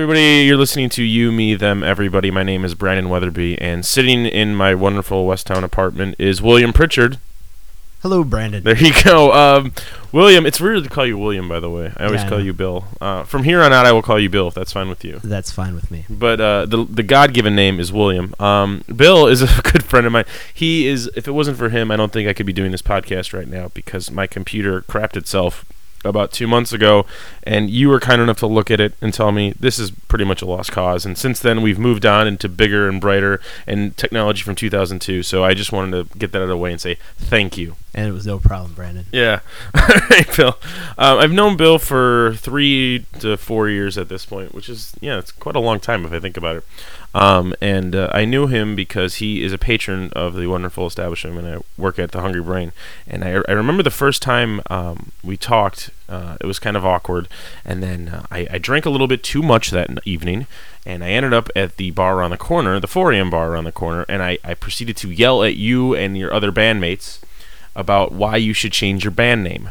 everybody. You're listening to You, Me, Them, Everybody. My name is Brandon Weatherby, and sitting in my wonderful Westtown apartment is William Pritchard. Hello, Brandon. There you go. William, it's weird to call you William, by the way. I always call you Bill. From here on out, I will call you Bill, if that's fine with you. That's fine with me. But the God-given name is William. Bill is a good friend of mine. He is. If it wasn't for him, I don't think I could be doing this podcast right now because my computer crapped itself about 2 months ago, and you were kind enough to look at it and tell me this is pretty much a lost cause. And since then, we've moved on into bigger and brighter and technology from 2002. So I just wanted to get that out of the way and say thank you. And it was no problem, Brandon. Yeah. All right, Bill. I've known Bill for 3 to 4 years at this point, which is, it's quite a long time if I think about it. And I knew him because he is a patron of the wonderful establishment when I work at the Hungry Brain. And I remember the first time we talked, it was kind of awkward. And then I drank a little bit too much that evening, and I ended up at the bar around the corner, the 4 a.m. bar around the corner, and I proceeded to yell at you and your other bandmates about why you should change your band name.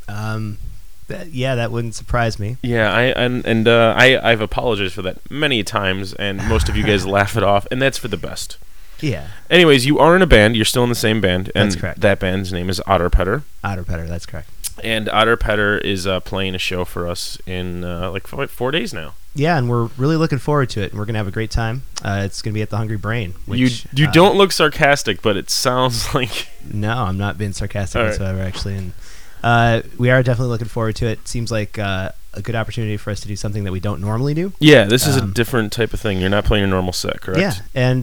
That wouldn't surprise me. Yeah, I've apologized for that many times, and most of you guys laugh it off, and that's for the best. Yeah. Anyways, you are in a band. You're still in the same band. And that's correct. That band's name is Otter Petter. Otter Petter, that's correct. And Otter Petter is playing a show for us in 4 days now. Yeah, and we're really looking forward to it, and we're going to have a great time. It's going to be at the Hungry Brain. Which, you don't look sarcastic, but it sounds like... No, I'm not being sarcastic whatsoever, actually. And we are definitely looking forward to it. Seems like a good opportunity for us to do something that we don't normally do. Yeah, this is a different type of thing. You're not playing your normal set, correct? Yeah, and,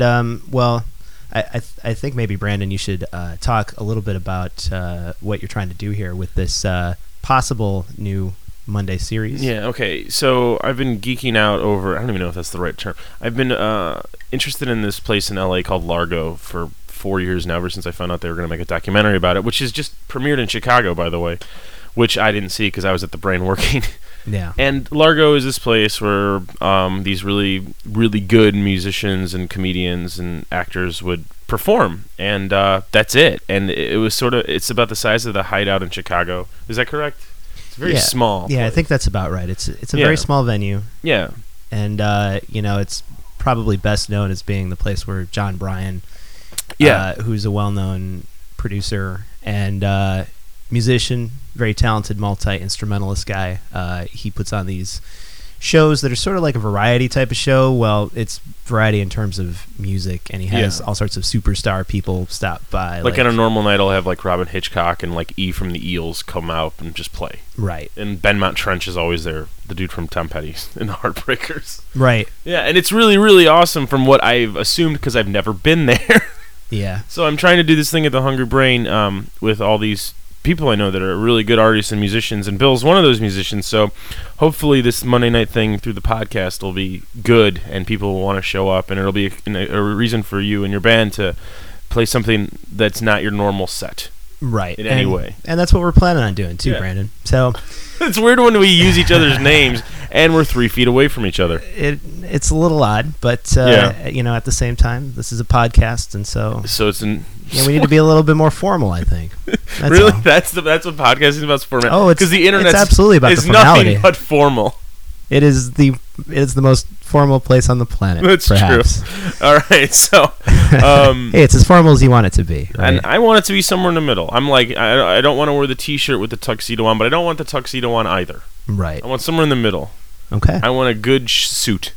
I think maybe, Brandon, you should talk a little bit about what you're trying to do here with this possible new Monday series. Yeah, okay. So I've been geeking out over, I don't even know if that's the right term. I've been interested in this place in LA called Largo for 4 years now, ever since I found out they were going to make a documentary about it, which is just premiered in Chicago, by the way, which I didn't see because I was at the Brain working. Yeah. And Largo is this place where these really, really good musicians and comedians and actors would perform, and that's it. And it was it's about the size of the Hideout in Chicago. Is that correct? It's very small. Yeah, place. I think that's about right. It's a very small venue. Yeah. And, it's probably best known as being the place where John Bryan, who's a well-known producer and musician, very talented multi-instrumentalist guy. He puts on these shows that are sort of like a variety type of show. Well, it's variety in terms of music, and he has all sorts of superstar people stop by. Like on a normal night, I'll have like Robin Hitchcock and like E from the Eels come out and just play. Right. And Ben Mount Trench is always there, the dude from Tom Petty and the Heartbreakers. Right. Yeah, and it's really, really awesome from what I've assumed because I've never been there. Yeah. So I'm trying to do this thing at the Hungry Brain with all these people I know that are really good artists and musicians, and Bill's one of those musicians, so hopefully this Monday night thing through the podcast will be good and people will want to show up, and it'll be a reason for you and your band to play something that's not your normal set. Right. In any way. And that's what we're planning on doing too, Brandon. So it's weird when we use each other's names and we're 3 feet away from each other. It's a little odd, but at the same time, this is a podcast, and so it's we need to be a little bit more formal, I think. That's really? all. That's what podcasting is about, format. Oh, because the internet is absolutely about the formality. Nothing but formal. It is the most formal place on the planet. That's perhaps. True. All right, so hey, it's as formal as you want it to be, right? And I want it to be somewhere in the middle. I'm like, I don't want to wear the T-shirt with the tuxedo on, but I don't want the tuxedo on either. Right. I want somewhere in the middle. Okay. I want a good suit.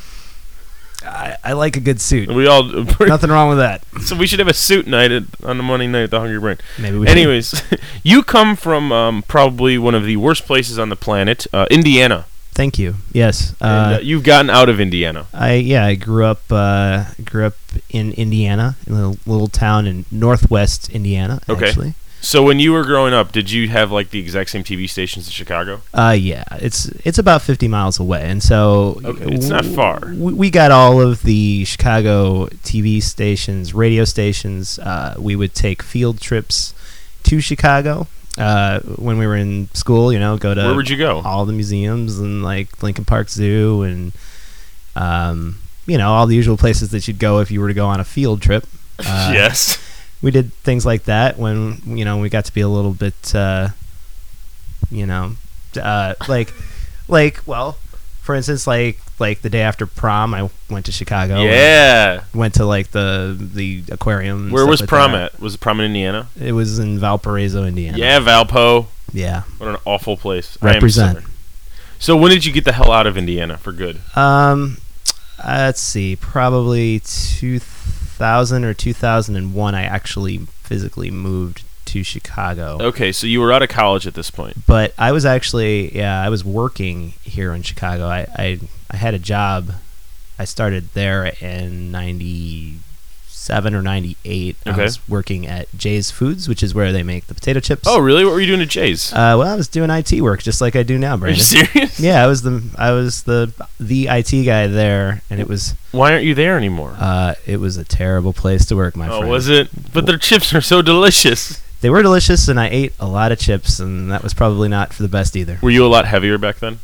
I like a good suit. We all nothing wrong with that. So we should have a suit night on the Monday night at the Hungry Brain. Maybe we Anyways, you come from probably one of the worst places on the planet, Indiana. Thank you. Yes. You've gotten out of Indiana. I grew up in Indiana, in a little town in northwest Indiana, actually. So when you were growing up, did you have like the exact same TV stations in Chicago? Yeah. It's about 50 miles away, and so it's not far. We got all of the Chicago TV stations, radio stations. We would take field trips to Chicago. When we were in school, go to... Where would you go? All the museums and, like, Lincoln Park Zoo and, all the usual places that you'd go if you were to go on a field trip. Yes. We did things like that when, we got to be a little bit, for instance, like the day after prom, I went to Chicago. Yeah. Went to like the aquarium. And Where stuff was like prom that. at? Was it prom in Indiana? It was in Valparaiso, Indiana. Yeah, Valpo. Yeah. What an awful place. Represent. I am sorry. So when did you get the hell out of Indiana for good? Let's see, probably 2000 or 2001. I actually physically moved to Chicago. Okay, so you were out of college at this point. But I was actually, I was working here in Chicago. I had a job. I started there in 97 or 98. Okay. I was working at Jay's Foods, which is where they make the potato chips. Oh, really? What were you doing at Jay's? Well, I was doing IT work just like I do now, Are Brandon. you serious? Yeah, I was the IT guy there, and it was Why aren't you there anymore? it was a terrible place to work, my Oh, friend. was it? But their chips are so delicious. They were delicious, and I ate a lot of chips, and that was probably not for the best either. Were you a lot heavier back then?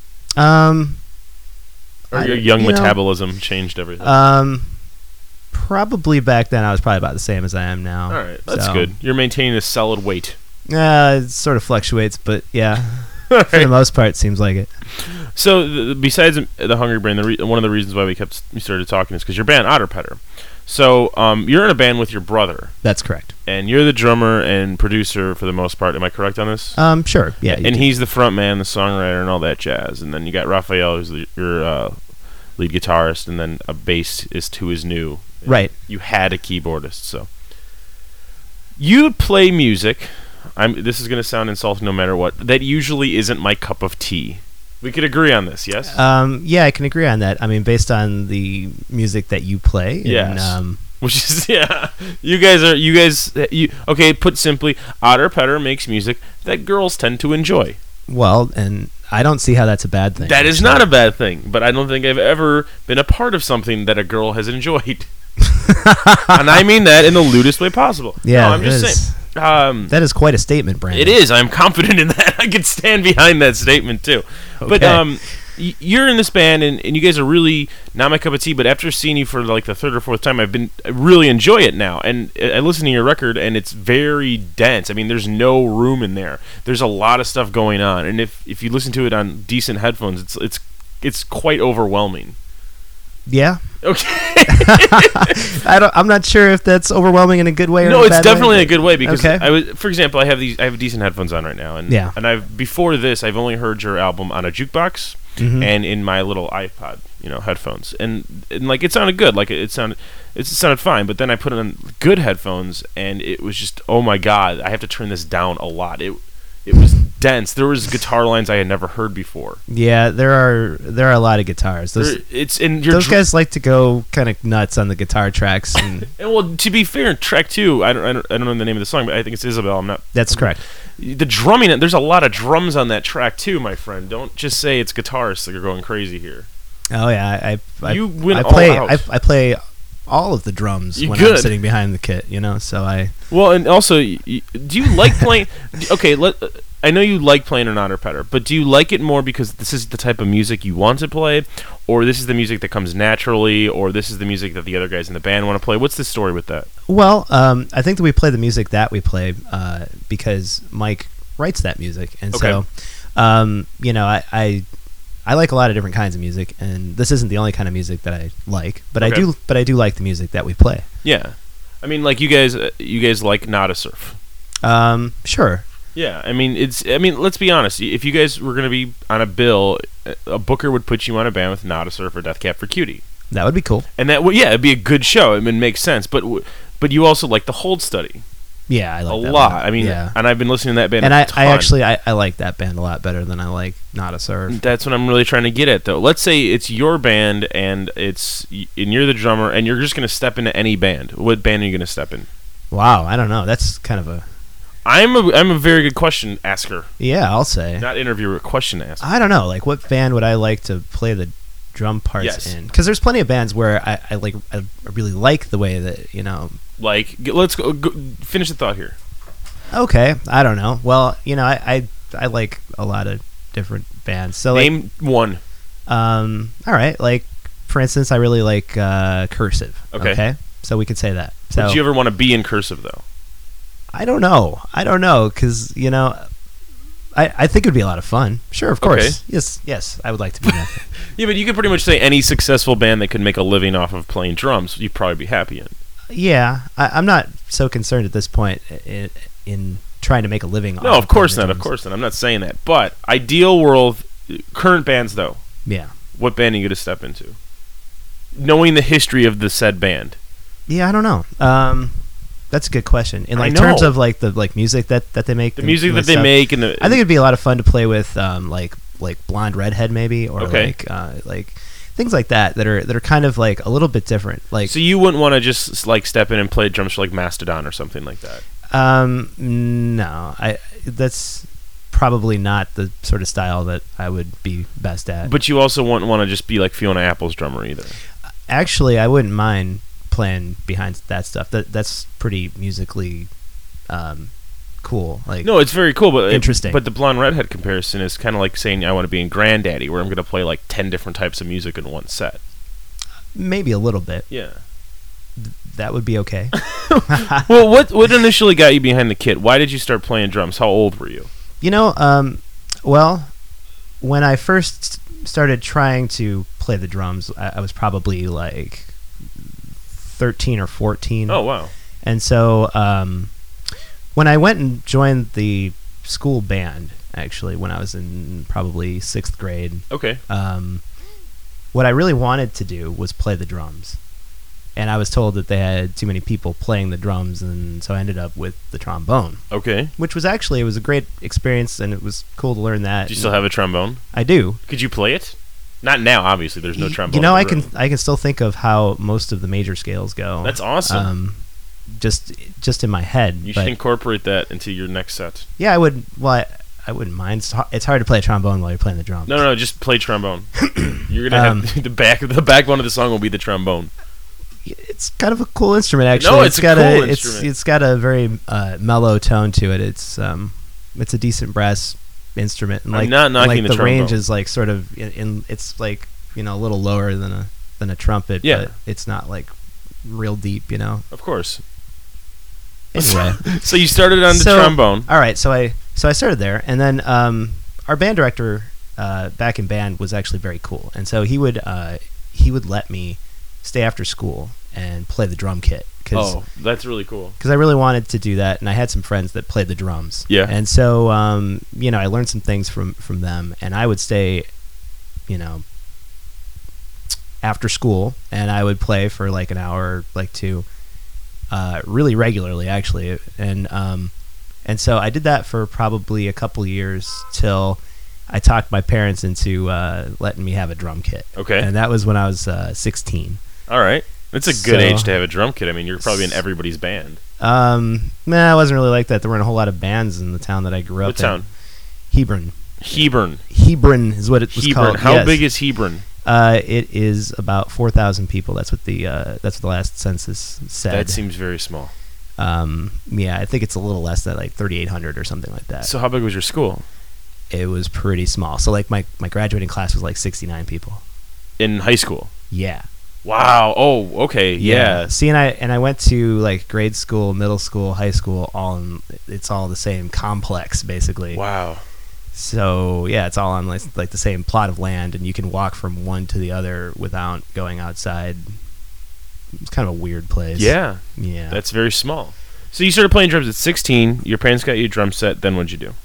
Or your young metabolism changed everything? Probably back then I was probably about the same as I am now. All right, that's So, good. You're maintaining a solid weight. It sort of fluctuates, but yeah, for the most part, it seems like it. So besides the Hungry Brain, one of the reasons why we started talking is because your band Otter Petter. So you're in a band with your brother, That's correct. and you're the drummer and producer for the most part. Am I correct on this? Sure. Yeah. And he's the front man, the songwriter, and all that jazz. And then you got Raphael, who's your lead guitarist, and then a bassist who is new. Right. You had a keyboardist, so you play music. This is going to sound insulting no matter what. That usually isn't my cup of tea. We could agree on this, yes? Yeah, I can agree on that. I mean, based on the music that you play. Yes. And, Which is, yeah. Okay, put simply, Otter Petter makes music that girls tend to enjoy. well, and I don't see how that's a bad thing. That is not a bad thing, but I don't think I've ever been a part of something that a girl has enjoyed. And I mean that in the lewdest way possible. Yeah, no, I'm just saying. That is quite a statement, Brandon. It is. I'm confident in that. I can stand behind that statement too. Okay. But you're in this band, and you guys are really not my cup of tea. But after seeing you for like the third or fourth time, I really enjoy it now. And I listen to your record, and it's very dense. I mean, there's no room in there. There's a lot of stuff going on, and if you listen to it on decent headphones, it's quite overwhelming. Yeah. Okay. I'm not sure if that's overwhelming in a good way or No, in a it's bad definitely way. a good way because Okay. for example, I have decent headphones on right now, and Yeah. and before this I've only heard your album on a jukebox Mhm. and in my little iPod, headphones, and like it sounded good, like it sounded fine, but then I put it on good headphones and it was just, oh my god, I have to turn this down a lot. It was dense. There was guitar lines I had never heard before. Yeah, there are a lot of guitars. Those guys like to go kind of nuts on the guitar tracks. And And well, to be fair, track 2, I don't know the name of the song, but I think it's Isabel. that's correct. The drumming, there's a lot of drums on that track too, my friend. Don't just say it's guitarists that are going crazy here. Oh yeah, You went I all play out. I play all of the drums You when good. I'm sitting behind the kit. So I Well, and also, do you like playing? Okay, I know you like playing an Otter Petter, but do you like it more because this is the type of music you want to play, or this is the music that comes naturally, or this is the music that the other guys in the band want to play? What's the story with that? Well, I think that we play the music that we play because Mike writes that music, and Okay. so I like a lot of different kinds of music, and this isn't the only kind of music that I like, but Okay. I do like the music that we play. Yeah, I mean, like you guys like Nada Surf. Sure. Yeah, I mean, let's be honest. If you guys were going to be on a bill, a booker would put you on a band with Nada Surf or Death Cab for Cutie. That would be cool. And that would, it'd be a good show. I mean, it makes sense. But you also like the Hold Study Yeah, I like a that lot. band. I mean, yeah. and I've been listening to that band And a ton. I like that band a lot better than I like Not a Surf. That's what I'm really trying to get at, though. Let's say it's your band, and you're the drummer, and you're just going to step into any band. What band are you going to step in? Wow, I don't know. That's kind of a I'm a very good question asker, I'll say. not interviewer, question asker. I don't know. Like, what band would I like to play the drum parts Yes. in? Because there's plenty of bands where I really like the way that Like, let's go finish the thought here. Okay, I don't know. Well, I like a lot of different bands. So Name one. all right. Like, for instance, I really like Cursive. Okay. So we could say that. So Would you ever want to be in Cursive, though? I don't know, because I think it would be a lot of fun. Sure, of course. Okay. Yes, I would like to be in that. Yeah, but you could pretty much say any successful band that could make a living off of playing drums, you'd probably be happy in. Yeah, I'm not so concerned at this point in trying to make a living. No, of course not. Of course not. I'm not saying that. But ideal world, current bands though. Yeah. What band are you going to step into? Knowing the history of the said band. Yeah, I don't know. That's a good question. In like I know. terms of like the music that they make, The music and that they stuff, make, and the I think it'd be a lot of fun to play with, like Blonde Redhead maybe, or Okay. like things like that are kind of like a little bit different. Like, so you wouldn't want to just like step in and play drums for like Mastodon or something like that. no, that's probably not the sort of style that I would be best at. But you also wouldn't want to just be like Fiona Apple's drummer either. Actually, I wouldn't mind playing behind that stuff. That's pretty musically cool. Like, No, it's very cool, but Interesting. But the Blonde Redhead comparison is kind of like saying I want to be in Granddaddy, where I'm going to play like 10 different types of music in one set. maybe a little bit. Yeah. That would be okay. Well, what initially got you behind the kit? Why did you start playing drums? How old were you? You know, well, when I first started trying to play the drums, I was probably like 13 or 14. Oh, wow. And so when I went and joined the school band, actually, when I was in probably 6th grade, Okay. what I really wanted to do was play the drums. And I was told that they had too many people playing the drums, and so I ended up with the trombone, Okay. which was actually, it was a great experience, and it was cool to learn that. Do you still have a trombone? I do. Could you play it? Not now, obviously. There's no trombone. You know, in the room. I can still think of how most of the major scales go. That's awesome. Just in my head. You but should incorporate that into your next set. yeah, I would. Well, I wouldn't mind. It's hard to play a trombone while you're playing the drums. No, just play trombone. You're gonna have the backbone of the song will be the trombone. It's kind of a cool instrument, actually. No, it's a got cool it's instrument. it's got a very mellow tone to it. It's a decent brass instrument, and I'm like not knocking like the the range trombone. is like sort of in it's like, you know, a little lower than a trumpet, Yeah. but it's not like real deep, you know. Of course. Anyway, So you started on the So- trombone. all right, so I started there, and then our band director back in band was actually very cool, and so he would let me stay after school and play the drum kit because Oh, that's really cool. I really wanted to do that, and I had some friends that played the drums. Yeah. and so you know, I learned some things from them, and I would stay, you know, after school, and I would play for like an hour, like two, really regularly actually, and so I did that for probably a couple years till I talked my parents into letting me have a drum kit. Okay. And that was when I was 16. All right. It's a good So- age to have a drum kit. I mean, you're probably in everybody's band. Nah, I wasn't really like that. There weren't a whole lot of bands in the town that I grew up What in. town? Hebron. Hebron. Hebron is what it was Hebron. called. How yes. big is Hebron? It is about 4,000 people. That's what the last census said. That seems very small. Yeah, I think it's a little less than like 3,800 or something like that. So how big was your school? It was pretty small. So like my graduating class was like 69 people. In high school? Yeah. Wow. Oh, okay. Yeah. See, and I went to like grade school, middle school, high school, it's all the same complex basically. Wow. So yeah, it's all on like the same plot of land, and you can walk from one to the other without going outside. It's kind of a weird place. Yeah. Yeah. That's very small. So you started playing drums at 16. Your parents got you a drum set. Then what'd you do?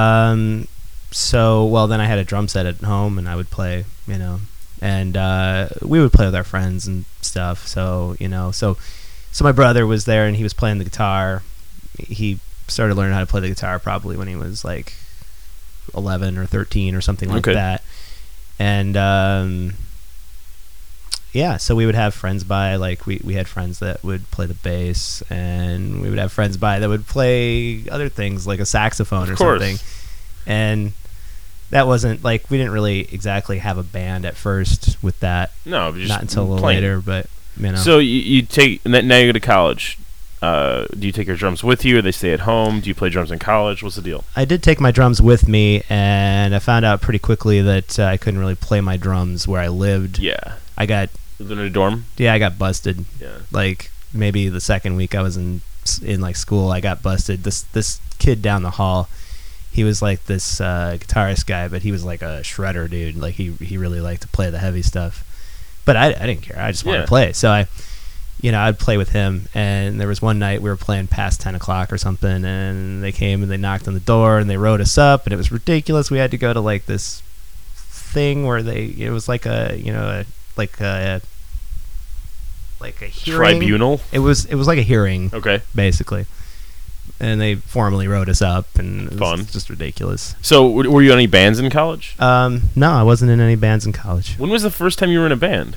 So, well, then I had a drum set at home, and I would play, you know, and we would play with our friends and stuff. So, you know, so my brother was there, and he was playing the guitar. He started learning how to play the guitar probably when he was like 11 or 13 or something like Okay. that. And yeah, so we would have friends by, like we had friends that would play the bass, and we would have friends by that would play other things like a saxophone or Of course. something. And that wasn't like, we didn't really exactly have a band at first with that. No, just Not until a little playing. later, but you know. So you take now you go to college. Do you take your drums with you, or they stay at home? Do you play drums in college? What's the deal? I did take my drums with me, and I found out pretty quickly that I couldn't really play my drums where I lived. Yeah. I got Living in a dorm? I got busted. Yeah. Like maybe the second week I was in like school, I got busted. This kid down the hall, he was like this guitarist guy, but he was like a shredder dude. Like he really liked to play the heavy stuff. But I didn't care. I just wanted to play. So I'd play with him. And there was one night we were playing past 10 o'clock or something, and they came and they knocked on the door and they wrote us up, and it was ridiculous. We had to go to like this thing where it was like a hearing. Tribunal? It was like a hearing. Okay. Basically. And they formally wrote us up, and it was just ridiculous. So, were you in any bands in college? No, I wasn't in any bands in college. When was the first time you were in a band?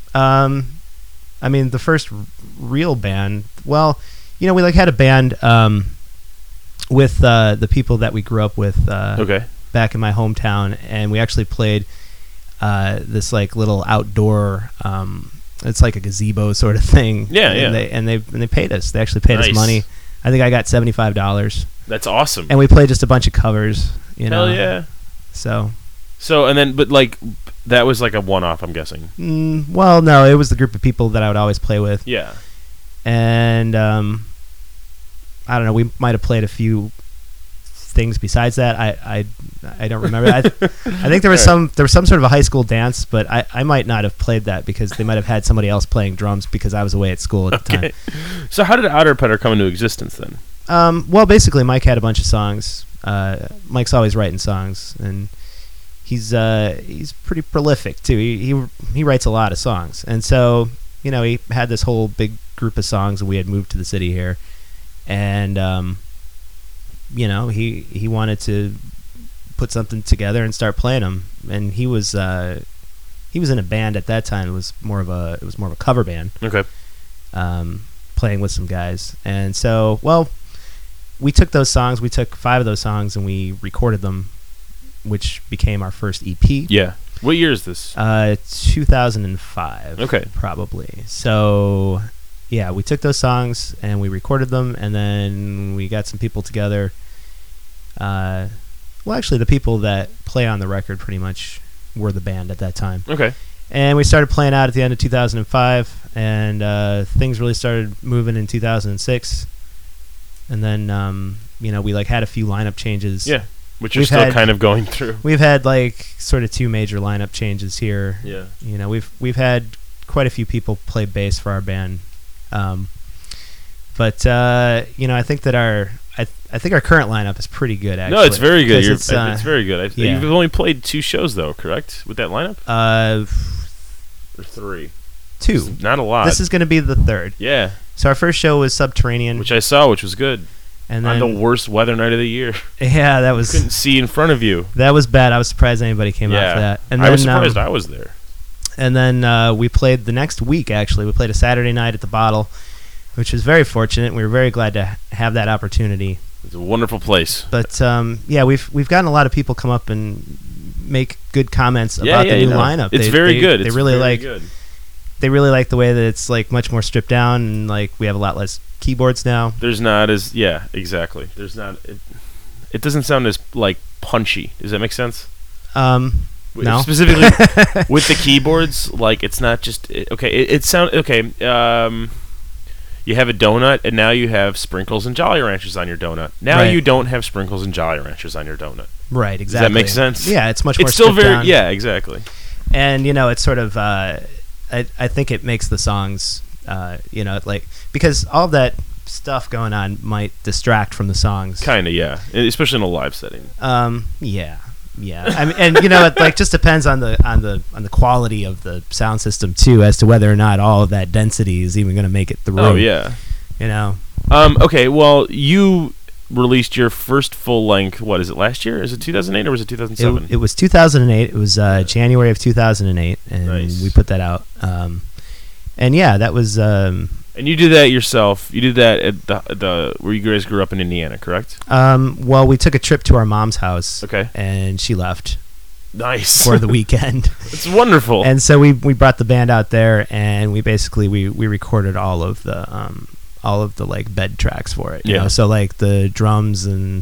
I mean, the first real band. Well, we like had a band with the people that we grew up with. Back in my hometown, and we actually played this like little outdoor. It's like a gazebo sort of thing. Yeah, and they paid us. They actually paid us money. I think I got $75. That's awesome. And we played just a bunch of covers. Hell yeah. So and then, but like that was like a one-off, I'm guessing. Well, no, it was the group of people that I would always play with. Yeah. And I don't know. We might have played a few things besides that. I don't remember. I think there was some sort of a high school dance, but I might not have played that because they might have had somebody else playing drums because I was away at school at the time. So how did Outer Petter come into existence then? Well, basically Mike had a bunch of songs. Mike's always writing songs, and he's pretty prolific too. He writes a lot of songs, and so he had this whole big group of songs, and we had moved to the city here, and he wanted to put something together and start playing them. And he was in a band at that time. It was more of a cover band. Okay. Playing with some guys. And so, well, we took those songs. We took 5 of those songs and we recorded them, which became our first EP. Yeah. What year is this? 2005. Okay. Probably. So, yeah, we took those songs and we recorded them, and then we got some people together. Well, actually, the people that play on the record pretty much were the band at that time. Okay. And we started playing out at the end of 2005, and things really started moving in 2006. And then, we like had a few lineup changes. Yeah, which you're still kind of going through. We've had like sort of 2 major lineup changes here. Yeah. We've had quite a few people play bass for our band. But I think that I think our current lineup is pretty good. Actually, no, it's very good. It's very good. Yeah. You've only played 2 shows though, correct? With that lineup? Or 3? 2. Not a lot. This is going to be the 3rd. Yeah. So our first show was Subterranean, which I saw, which was good. And on then the worst weather night of the year. Yeah, that was. Couldn't see in front of you. That was bad. I was surprised anybody came out for that. And I was surprised I was there. And then we played the next week. Actually, we played a Saturday night at the Bottle, which was very fortunate. We were very glad to have that opportunity. It's a wonderful place. But yeah, we've gotten a lot of people come up and make good comments about the new lineup. It's very good. They really like. They really like the way that it's like much more stripped down, and like we have a lot less keyboards now. There's not as exactly. There's not. It doesn't sound as like punchy. Does that make sense? No. Specifically with the keyboards, like it's not just okay. It sounds okay. You have a donut, and now you have sprinkles and Jolly Ranchers on your donut. Now you don't have sprinkles and Jolly Ranchers on your donut. Right. Exactly. Does that make sense? Yeah, it's much more. It's still very down. Yeah, exactly. And it's sort of. I think it makes the songs, like because all of that stuff going on might distract from the songs. Kind of, yeah, especially in a live setting. Yeah. I mean, and it like just depends on the quality of the sound system too, as to whether or not all of that density is even going to make it through. Oh yeah. Okay. Well, you released your first full length. What is it? Last year? Is it 2008 or was it 2007? It was 2008. It was January of 2008, and we put that out. And yeah, that was. And you did that yourself. You did that at the where you guys grew up in Indiana, correct? Well, we took a trip to our mom's house. Okay. And she left. Nice. For the weekend. It's wonderful. And so we brought the band out there, and we basically we recorded all of the like bed tracks for it. You know? So like the drums and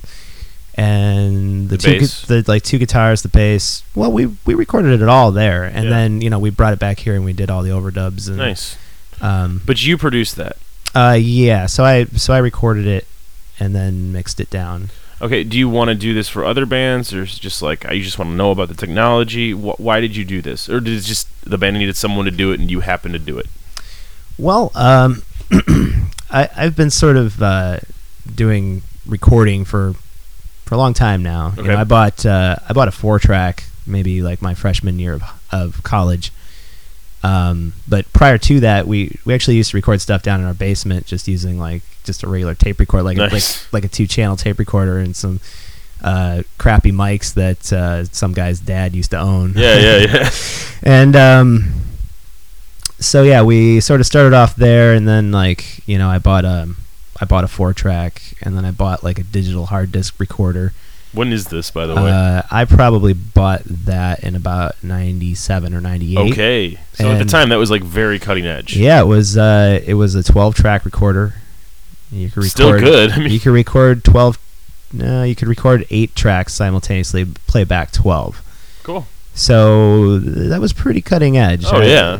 the bass. 2 guitars, the bass. Well, we recorded it all there, and then we brought it back here and we did all the overdubs. And, nice. But you produced that. Yeah. So I recorded it and then mixed it down. Okay, do you want to do this for other bands, or is it just like you just want to know about the technology? Why did you do this, or did it just the band needed someone to do it and you happened to do it? Well, I've been sort of doing recording for a long time now. Okay. You know, I bought a 4-track maybe like my freshman year of college. But prior to that, we actually used to record stuff down in our basement, just using like just a regular tape recorder, like Nice. like a 2-channel tape recorder and some crappy mics that some guy's dad used to own. Yeah. And so yeah, we sort of started off there, and then like, you know, I bought a 4-track, and then I bought like a digital hard disk recorder. When is this, by the way? I probably bought that in about 97 or 98. Okay, so at the time that was like very cutting edge. Yeah, it was a 12-track recorder. You could record, Still good. I mean, you could record 12. No, you could record 8 tracks simultaneously, play back 12. cool. So that was pretty cutting edge. Oh, yeah.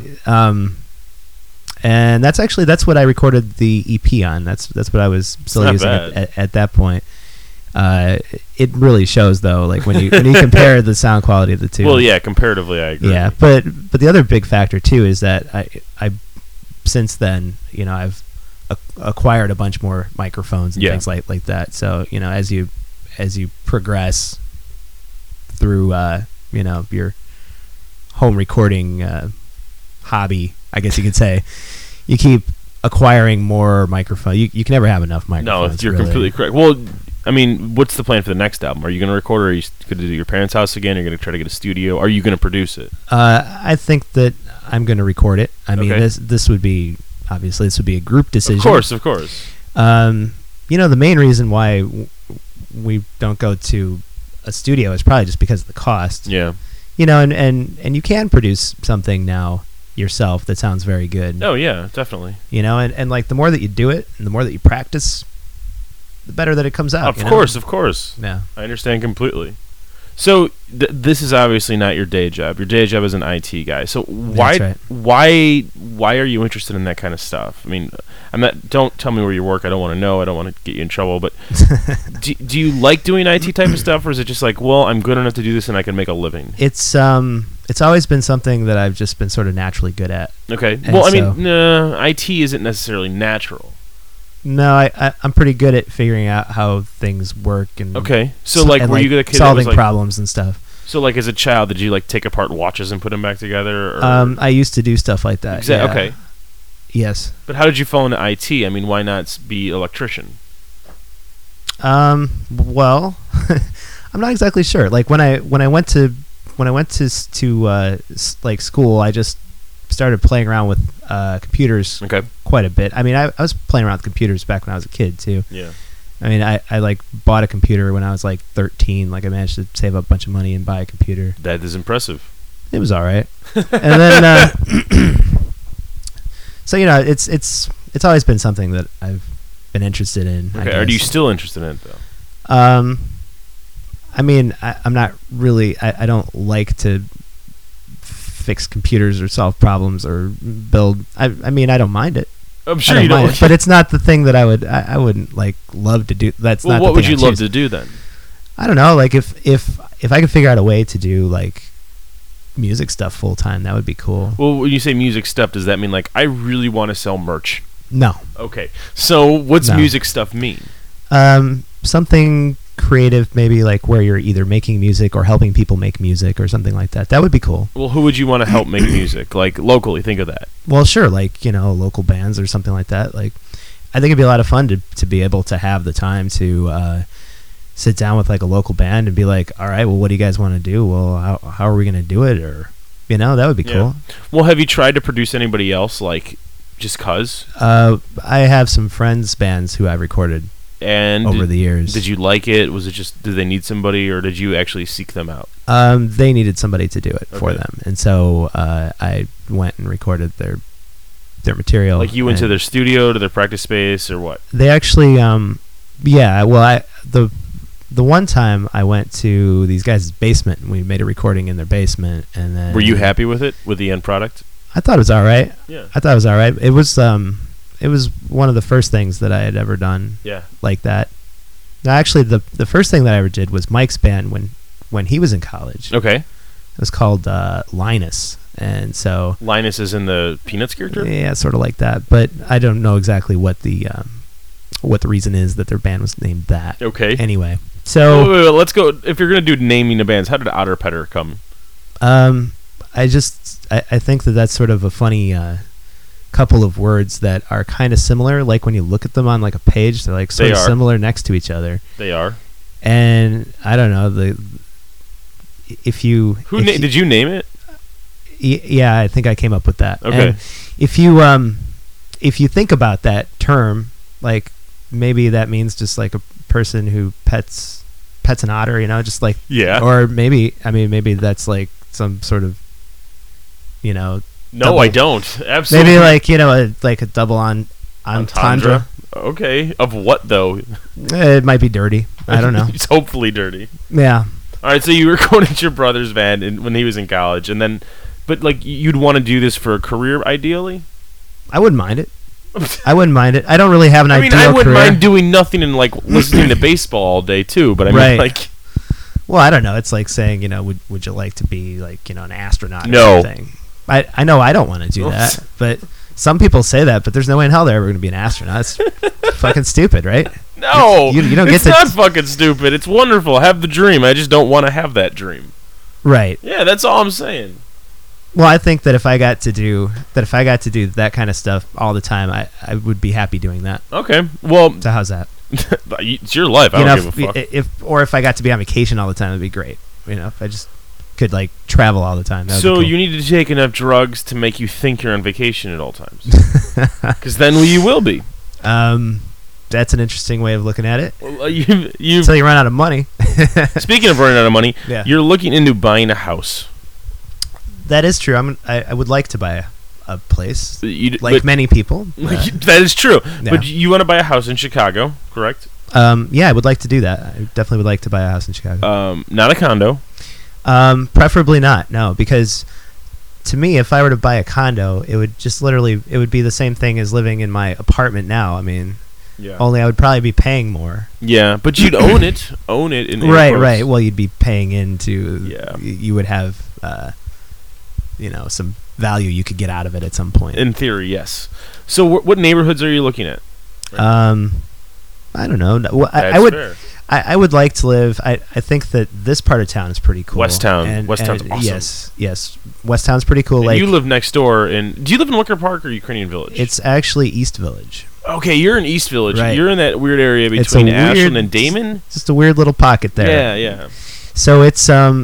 And that's what I recorded the EP on. That's what I was still not using bad. at that point. It really shows though, like when you compare the sound quality of the two. Well, yeah, comparatively, I agree. Yeah, but the other big factor too is that I since then, you know, I've acquired a bunch more microphones and things like that. So, you know, as you progress through you know, your home recording hobby, I guess you could say, you keep acquiring more microphones. You can never have enough No, microphones. you're really. completely correct. Well, I mean, what's the plan for the next album? Are you going to record, or are you going to do your parents' house again? Are you going to try to get a studio? Are you going to produce it? I think that I'm going to record it. I mean, Okay. this would be a group decision. Of course. You know, the main reason why we don't go to a studio is probably just because of the cost. Yeah. You know, and you can produce something now yourself that sounds very good. Oh, yeah, definitely. You know, and like the more that you do it and the more that you practice, the better that it comes out. Of course. Yeah. I understand completely. So this is obviously not your day job. Your day job is an IT guy. So why That's why are you interested in that kind of stuff? I mean, don't tell me where you work. I don't want to know. I don't want to get you in trouble. But do you like doing IT type of stuff, or is it just like, well, I'm good enough to do this and I can make a living? It's always been something that I've just been sort of naturally good at. Okay. And Well, I so- mean, no, IT isn't necessarily natural. No, I'm pretty good at figuring out how things work and Okay. So like, and, were you the kid that solving was like, problems and stuff. so like as a child, did you like take apart watches and put them back together? Or? I used to do stuff like that. Yeah. Okay. Yes. But how did you fall into IT? I mean, why not be electrician? Well, I'm not exactly sure. Like when I went to like school, I just started playing around with computers Okay. quite a bit. I mean, I was playing around with computers back when I was a kid too. Yeah. I mean, I like bought a computer when I was like 13. Like I managed to save up a bunch of money and buy a computer. That is impressive. It was all right. And then so you know, it's always been something that I've been interested in. I Okay. Are you guess. still interested in it though? I mean, I'm not really. I don't like to fix computers or solve problems or build. I mean, I don't mind it. I'm I sure don't you mind don't. it, but it's not the thing that I wouldn't like love to do. That's Well, not. what the would thing you I love choose. to do then? I don't know. Like if I could figure out a way to do like music stuff full time, that would be cool. Well, when you say music stuff, does that mean like I really want to sell merch? No. Okay. So what's No. music stuff mean? Something creative, maybe like where you're either making music or helping people make music or something like that. That would be cool. Well, who would you want to help make music? Like locally, think of that. Well, sure, like, you know, local bands or something like that. Like, I think it'd be a lot of fun to be able to have the time to sit down with like a local band and be like, all right, well, what do you guys want to do? Well, how are we going to do it? Or, you know, that would be Yeah. cool. Well, have you tried to produce anybody else, like just cause? I have some friends' bands who I've recorded And over the years. did you like it? Was it just did they need somebody, or did you actually seek them out? They needed somebody to do it for Okay. them, and so I went and recorded their material. Like you went to and their studio, to their practice space, or what? They actually, yeah. Well, the one time I went to these guys' basement and we made a recording in their basement, and then Were you happy with it, with the end product? I thought it was all right. Yeah. I thought it was all right. It was one of the first things that I had ever done Yeah. like that. No, actually, the first thing that I ever did was Mike's band when he was in college. Okay. It was called Linus, and so Linus is in the Peanuts character. yeah, sort of like that. But I don't know exactly what the reason is that their band was named that. Okay. Anyway, so wait, let's go. If you're gonna do naming the bands, how did Otter Petter come? I think that that's sort of a funny couple of words that are kind of similar. Like when you look at them on like a page, they're like sort of similar next to each other. They are. And I don't know did you name it? Yeah, I think I came up with that. Okay. And if you think about that term, like maybe that means just like a person who pets an otter, just like or maybe that's like some sort of no, double, I don't. Absolutely. Maybe like a double entendre. Okay. Of what though? It might be dirty. I don't know. It's hopefully dirty. Yeah. All right, so you were going at your brother's band when he was in college, and then, but like you'd want to do this for a career, ideally. I wouldn't mind it. I don't really have an ideal career. I wouldn't mind doing nothing and like listening to baseball all day too. But I mean, like, well, I don't know. It's like saying, would you like to be like an astronaut? No. Or something? I know I don't want to do that, but some people say that. But there's no way in hell they're ever going to be an astronaut. It's fucking stupid, right? No, you don't it's get not fucking stupid. It's wonderful. Have the dream. I just don't want to have that dream. Right. Yeah, that's all I'm saying. Well, I think that if I got to do that kind of stuff all the time, I would be happy doing that. Okay. Well, so how's that? It's your life. I don't give a fuck. If I got to be on vacation all the time, it'd be great. If I just could like travel all the time. So cool. You need to take enough drugs to make you think you're on vacation at all times, because then you will be. That's an interesting way of looking at it. Well, until you run out of money. Speaking of running out of money, yeah. You're looking into buying a house. That is true. I would like to buy a place, but many people. That is true. Yeah. But you want to buy a house in Chicago, correct? Yeah, I would like to do that. I definitely would like to buy a house in Chicago. Not a condo. Preferably not. No, because to me, if I were to buy a condo, it would just it would be the same thing as living in my apartment now. I mean. Yeah. Only I would probably be paying more. Yeah, but you'd own it. Own it. Right. Well, you'd be paying into. Yeah. You would have, some value you could get out of it at some point. In theory, yes. So, what neighborhoods are you looking at? I don't know. Well, I would. Fair. I would like to live. I think that this part of town is pretty cool. Westtown. Westtown's awesome. Yes. Westtown's pretty cool. And you live next door. Do you live in Wicker Park or Ukrainian Village? It's actually East Village. Okay, you're in East Village. Right. You're in that weird area between Ashland and Damon. Just a weird little pocket there. Yeah. So it's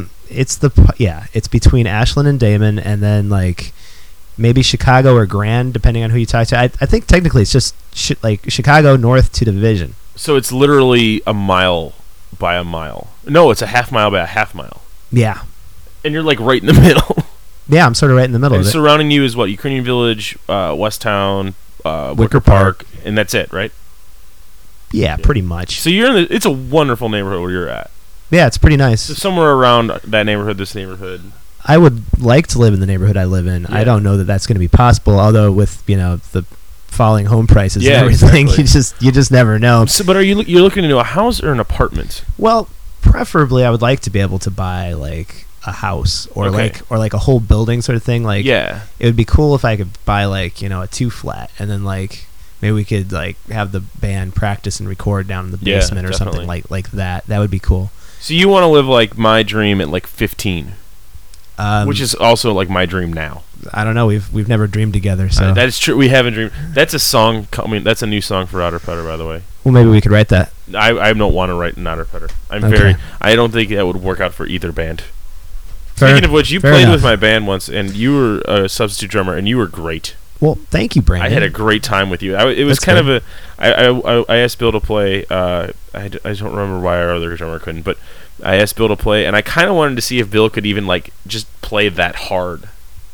between Ashland and Damon, and then like maybe Chicago or Grand, depending on who you talk to. I think technically it's just like Chicago north to Division. So it's literally a mile by a mile. No, it's a half mile by a half mile. Yeah. And you're like right in the middle. Yeah, I'm sort of right in the middle of it. Surrounding you is what? Ukrainian Village, Westtown, Wicker Park, and that's it, right? Yeah, pretty much. So you're in it's a wonderful neighborhood where you're at. Yeah, it's pretty nice. So somewhere around that neighborhood, this neighborhood. I would like to live in the neighborhood I live in. Yeah. I don't know that that's going to be possible, although with, the falling home prices and everything, exactly. you just never know. So, but you're looking into a house or an apartment? Well, preferably I would like to be able to buy like a house or like a whole building sort of thing. Like, yeah, it would be cool if I could buy like a 2-flat, and then like maybe we could like have the band practice and record down in the basement or something like that. That would be cool. So you want to live like my dream at like 15, which is also like my dream now. I don't know. We've never dreamed together, so that is true. We haven't dreamed. That's a song coming. That's a new song for Otter Petter, by the way. Well, maybe we could write that. I don't want to write an Otter Petter. I don't think that would work out for either band. Speaking of which, you played with my band once, and you were a substitute drummer, and you were great. Well, thank you, Brandon. I had a great time with you. It was kind of I asked Bill to play. I don't remember why our other drummer couldn't, but I asked Bill to play, and I kind of wanted to see if Bill could even like just play that hard.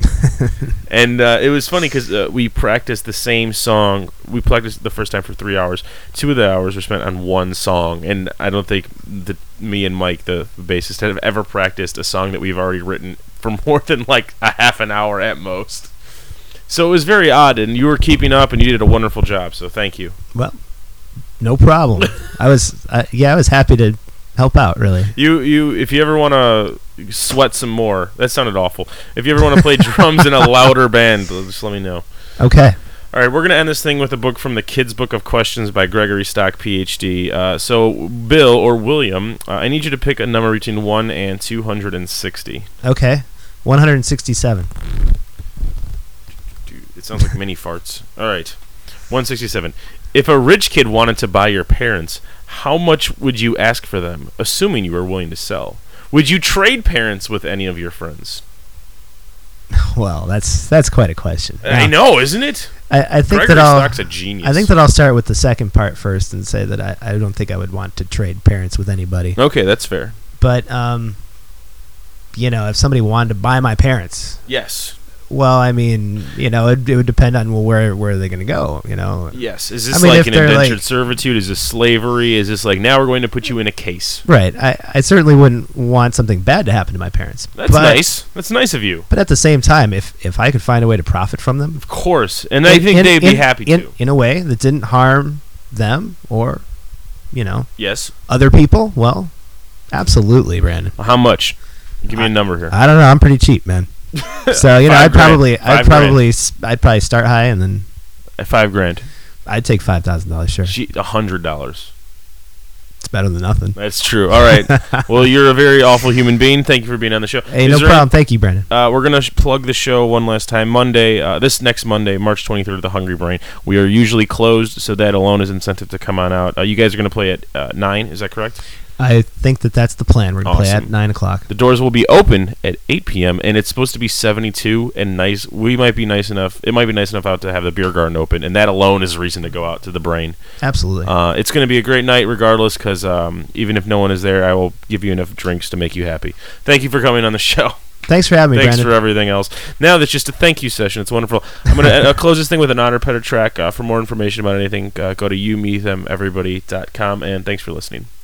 And it was funny because we practiced the same song. We practiced the first time for 3 hours. 2 of the hours were spent on one song, and I don't think that me and Mike, the bassist, have ever practiced a song that we've already written for more than like a half an hour at most. So it was very odd, and you were keeping up, and you did a wonderful job. So thank you. Well, No problem. I was happy to help out. Really. If you ever want to sweat some more, that sounded awful. If you ever want to play drums in a louder band, just let me know. Okay. All right, we're going to end this thing with a book from the Kids Book of Questions by Gregory Stock, Ph.D. So, Bill or William, I need you to pick a number between 1 and 260. Okay. 167. Dude, it sounds like mini farts. All right. 167. If a rich kid wanted to buy your parents, how much would you ask for them, assuming you were willing to sell? Would you trade parents with any of your friends? Well, that's quite a question. I know, isn't it? I think Gregory Stock's a genius. I think that I'll start with the second part first and say that I don't think I would want to trade parents with anybody. Okay, that's fair. But if somebody wanted to buy my parents, yes. Well, I mean, it would depend on where they're going to go, Yes. Is this like an indentured servitude? Is this slavery? Is this like, now we're going to put you in a case? Right. I certainly wouldn't want something bad to happen to my parents. That's nice. That's nice of you. But at the same time, if I could find a way to profit from them. Of course. And I think they'd be happy to. In a way that didn't harm them or, yes, other people, well, absolutely, Brandon. How much? Give me a number here. I don't know. I'm pretty cheap, man. So I'd probably start high and then $5,000. I'd take $5,000. Sure, $100. It's better than nothing. That's true. All right. Well, you're a very awful human being. Thank you for being on the show. Hey, no problem. Thank you, Brandon. We're gonna plug the show one last time. Monday, this next Monday, March 23rd, the Hungry Brain. We are usually closed, so that alone is incentive to come on out. You guys are gonna play at 9. Is that correct? I think that's the plan. We're going to play at 9 o'clock. The doors will be open at 8 p.m., and it's supposed to be 72 and nice. We might be nice enough. It might be nice enough out to have the beer garden open, and that alone is a reason to go out to the Brain. Absolutely. It's going to be a great night regardless, because even if no one is there, I will give you enough drinks to make you happy. Thank you for coming on the show. Thanks for having me, Thanks Brandon. for everything else. Now that's just a thank you session. It's wonderful. I'm going to close this thing with an Honor Petter track. For more information about anything, go to youmethemeverybody.com, and thanks for listening.